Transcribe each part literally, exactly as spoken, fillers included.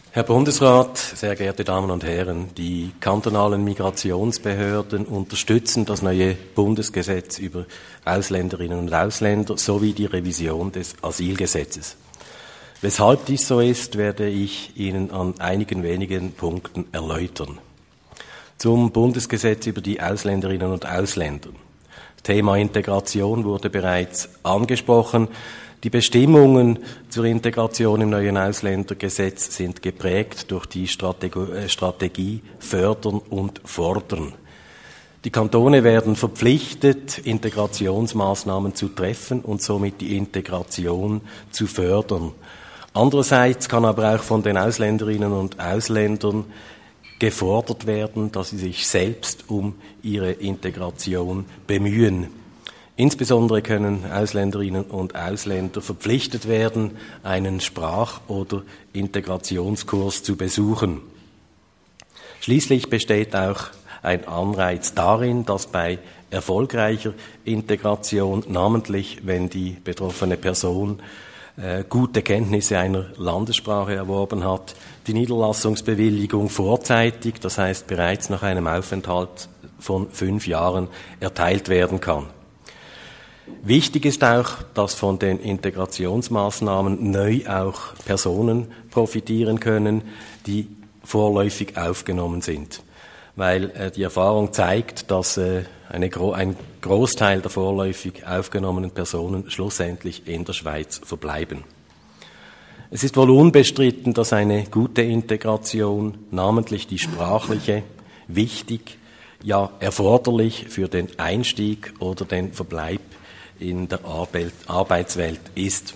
Herr Bundesrat, sehr geehrte Damen und Herren, die kantonalen Migrationsbehörden unterstützen das neue Bundesgesetz über Ausländerinnen und Ausländer sowie die Revision des Asylgesetzes. Weshalb dies so ist, werde ich Ihnen an einigen wenigen Punkten erläutern. Zum Bundesgesetz über die Ausländerinnen und Ausländer. Das Thema Integration wurde bereits angesprochen. Die Bestimmungen zur Integration im neuen Ausländergesetz sind geprägt durch die Strategie Fördern und Fordern. Die Kantone werden verpflichtet, Integrationsmaßnahmen zu treffen und somit die Integration zu fördern. Andererseits kann aber auch von den Ausländerinnen und Ausländern gefordert werden, dass sie sich selbst um ihre Integration bemühen. Insbesondere können Ausländerinnen und Ausländer verpflichtet werden, einen Sprach- oder Integrationskurs zu besuchen. Schließlich besteht auch ein Anreiz darin, dass bei erfolgreicher Integration, namentlich wenn die betroffene Person äh, gute Kenntnisse einer Landessprache erworben hat, die Niederlassungsbewilligung vorzeitig, das heißt bereits nach einem Aufenthalt von fünf Jahren, erteilt werden kann. Wichtig ist auch, dass von den Integrationsmaßnahmen neu auch Personen profitieren können, die vorläufig aufgenommen sind. Weil äh, die Erfahrung zeigt, dass äh, eine Gro- ein Großteil der vorläufig aufgenommenen Personen schlussendlich in der Schweiz verbleiben. Es ist wohl unbestritten, dass eine gute Integration, namentlich die sprachliche, wichtig, ja erforderlich für den Einstieg oder den Verbleib in der Arbeit, Arbeitswelt ist.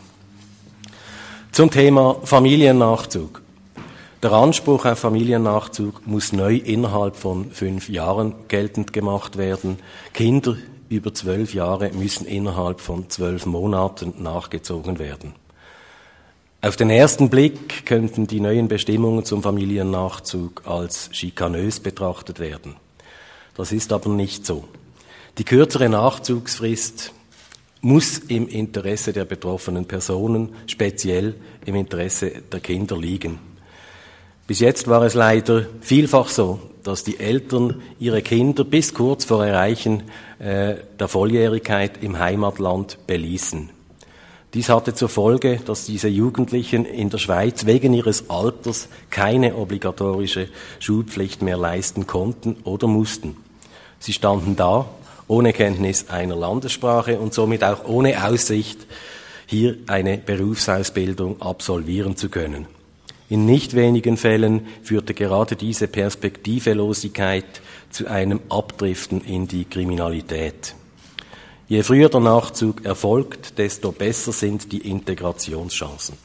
Zum Thema Familiennachzug. Der Anspruch auf Familiennachzug muss neu innerhalb von fünf Jahren geltend gemacht werden. Kinder über zwölf Jahre müssen innerhalb von zwölf Monaten nachgezogen werden. Auf den ersten Blick könnten die neuen Bestimmungen zum Familiennachzug als schikanös betrachtet werden. Das ist aber nicht so. Die kürzere Nachzugsfrist muss im Interesse der betroffenen Personen, speziell im Interesse der Kinder liegen. Bis jetzt war es leider vielfach so, dass die Eltern ihre Kinder bis kurz vor Erreichen äh, der Volljährigkeit im Heimatland beließen. Dies hatte zur Folge, dass diese Jugendlichen in der Schweiz wegen ihres Alters keine obligatorische Schulpflicht mehr leisten konnten oder mussten. Sie standen da ohne Kenntnis einer Landessprache und somit auch ohne Aussicht, hier eine Berufsausbildung absolvieren zu können. In nicht wenigen Fällen führte gerade diese Perspektivelosigkeit zu einem Abdriften in die Kriminalität. Je früher der Nachzug erfolgt, desto besser sind die Integrationschancen.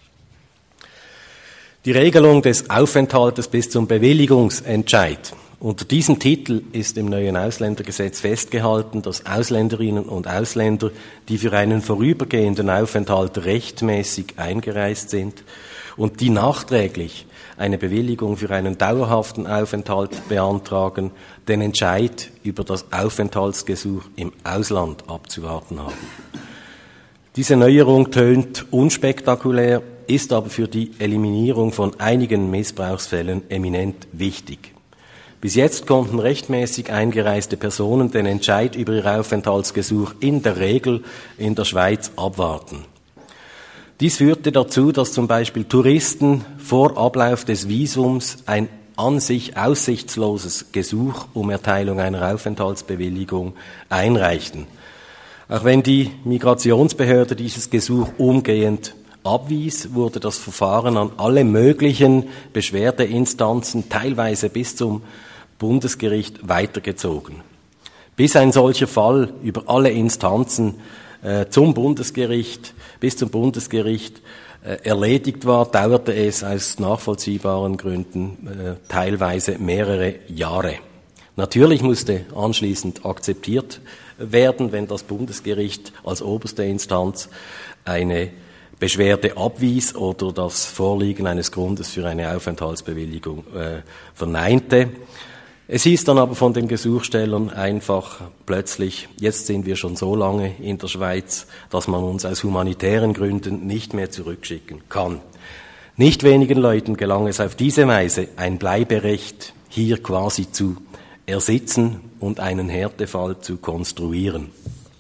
Die Regelung des Aufenthaltes bis zum Bewilligungsentscheid. Unter diesem Titel ist im neuen Ausländergesetz festgehalten, dass Ausländerinnen und Ausländer, die für einen vorübergehenden Aufenthalt rechtmäßig eingereist sind und die nachträglich eine Bewilligung für einen dauerhaften Aufenthalt beantragen, den Entscheid über das Aufenthaltsgesuch im Ausland abzuwarten haben. Diese Neuerung tönt unspektakulär, ist aber für die Eliminierung von einigen Missbrauchsfällen eminent wichtig. Bis jetzt konnten rechtmäßig eingereiste Personen den Entscheid über ihr Aufenthaltsgesuch in der Regel in der Schweiz abwarten. Dies führte dazu, dass zum Beispiel Touristen vor Ablauf des Visums ein an sich aussichtsloses Gesuch um Erteilung einer Aufenthaltsbewilligung einreichten. Auch wenn die Migrationsbehörde dieses Gesuch umgehend abwies, wurde das Verfahren an alle möglichen Beschwerdeinstanzen, teilweise bis zum Bundesgericht, weitergezogen. Bis ein solcher Fall über alle Instanzen äh, zum Bundesgericht, bis zum Bundesgericht äh, erledigt war, dauerte es aus nachvollziehbaren Gründen äh, teilweise mehrere Jahre. Natürlich musste anschließend akzeptiert werden, wenn das Bundesgericht als oberste Instanz eine Beschwerde abwies oder das Vorliegen eines Grundes für eine Aufenthaltsbewilligung äh, verneinte. Es hieß dann aber von den Gesuchstellern einfach plötzlich, jetzt sind wir schon so lange in der Schweiz, dass man uns aus humanitären Gründen nicht mehr zurückschicken kann. Nicht wenigen Leuten gelang es auf diese Weise, ein Bleiberecht hier quasi zu ersitzen und einen Härtefall zu konstruieren.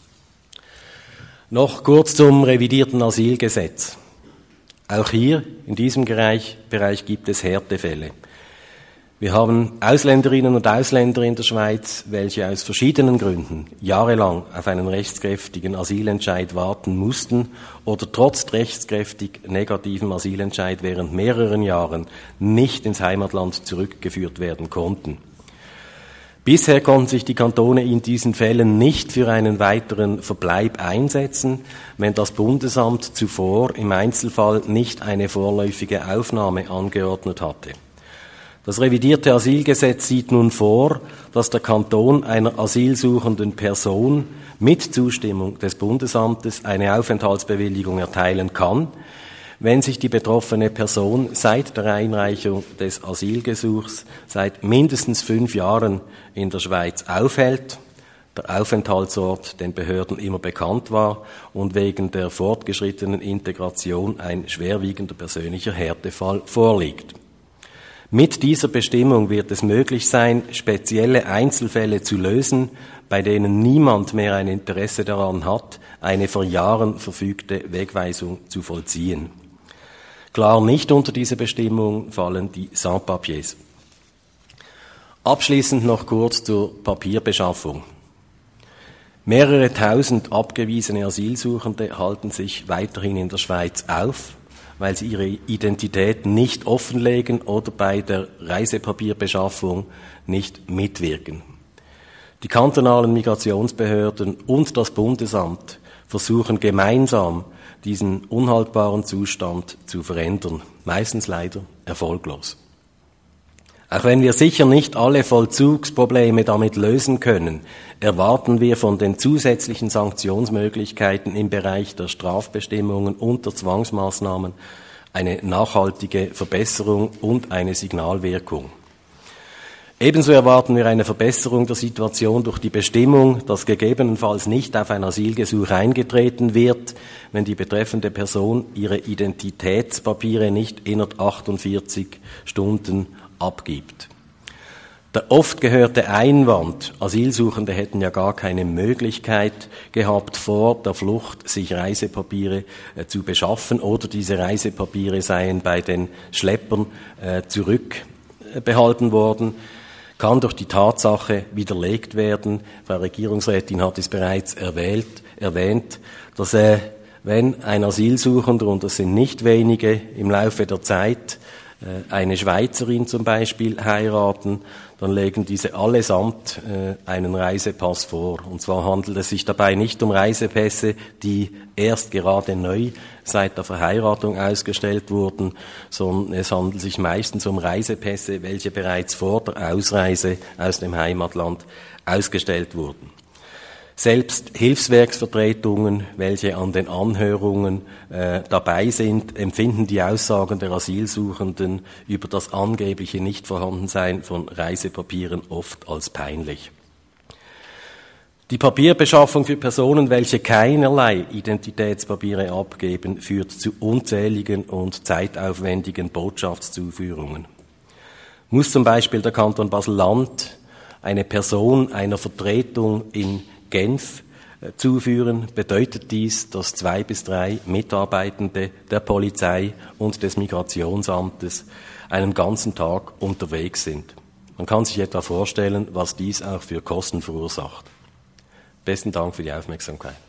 Noch kurz zum revidierten Asylgesetz. Auch hier, in diesem Bereich, Bereich gibt es Härtefälle. Wir haben Ausländerinnen und Ausländer in der Schweiz, welche aus verschiedenen Gründen jahrelang auf einen rechtskräftigen Asylentscheid warten mussten oder trotz rechtskräftig negativen Asylentscheid während mehreren Jahren nicht ins Heimatland zurückgeführt werden konnten. Bisher konnten sich die Kantone in diesen Fällen nicht für einen weiteren Verbleib einsetzen, wenn das Bundesamt zuvor im Einzelfall nicht eine vorläufige Aufnahme angeordnet hatte. Das revidierte Asylgesetz sieht nun vor, dass der Kanton einer asylsuchenden Person mit Zustimmung des Bundesamtes eine Aufenthaltsbewilligung erteilen kann, wenn sich die betroffene Person seit der Einreichung des Asylgesuchs seit mindestens fünf Jahren in der Schweiz aufhält, der Aufenthaltsort den Behörden immer bekannt war und wegen der fortgeschrittenen Integration ein schwerwiegender persönlicher Härtefall vorliegt. Mit dieser Bestimmung wird es möglich sein, spezielle Einzelfälle zu lösen, bei denen niemand mehr ein Interesse daran hat, eine vor Jahren verfügte Wegweisung zu vollziehen. Klar nicht unter diese Bestimmung fallen die Sans-Papiers. Abschließend noch kurz zur Papierbeschaffung. Mehrere tausend abgewiesene Asylsuchende halten sich weiterhin in der Schweiz auf, weil sie ihre Identität nicht offenlegen oder bei der Reisepapierbeschaffung nicht mitwirken. Die kantonalen Migrationsbehörden und das Bundesamt versuchen gemeinsam, diesen unhaltbaren Zustand zu verändern, meistens leider erfolglos. Auch wenn wir sicher nicht alle Vollzugsprobleme damit lösen können, erwarten wir von den zusätzlichen Sanktionsmöglichkeiten im Bereich der Strafbestimmungen und der Zwangsmaßnahmen eine nachhaltige Verbesserung und eine Signalwirkung. Ebenso erwarten wir eine Verbesserung der Situation durch die Bestimmung, dass gegebenenfalls nicht auf ein Asylgesuch eingetreten wird, wenn die betreffende Person ihre Identitätspapiere nicht innerhalb achtundvierzig Stunden abgibt. Der oft gehörte Einwand, Asylsuchende hätten ja gar keine Möglichkeit gehabt, vor der Flucht sich Reisepapiere äh, zu beschaffen oder diese Reisepapiere seien bei den Schleppern äh, zurückbehalten worden, kann durch die Tatsache widerlegt werden. Frau Regierungsrätin hat es bereits erwähnt, erwähnt dass äh, wenn ein Asylsuchender, und das sind nicht wenige, im Laufe der Zeit äh, eine Schweizerin zum Beispiel heiraten, dann legen diese allesamt äh, einen Reisepass vor. Und zwar handelt es sich dabei nicht um Reisepässe, die erst gerade neu seit der Verheiratung ausgestellt wurden, sondern es handelt sich meistens um Reisepässe, welche bereits vor der Ausreise aus dem Heimatland ausgestellt wurden. Selbst Hilfswerksvertretungen, welche an den Anhörungen äh, dabei sind, empfinden die Aussagen der Asylsuchenden über das angebliche Nichtvorhandensein von Reisepapieren oft als peinlich. Die Papierbeschaffung für Personen, welche keinerlei Identitätspapiere abgeben, führt zu unzähligen und zeitaufwendigen Botschaftszuführungen. Muss zum Beispiel der Kanton Basel-Land eine Person einer Vertretung in Genf äh, zuführen, bedeutet dies, dass zwei bis drei Mitarbeitende der Polizei und des Migrationsamtes einen ganzen Tag unterwegs sind. Man kann sich etwa vorstellen, was dies auch für Kosten verursacht. Besten Dank für die Aufmerksamkeit.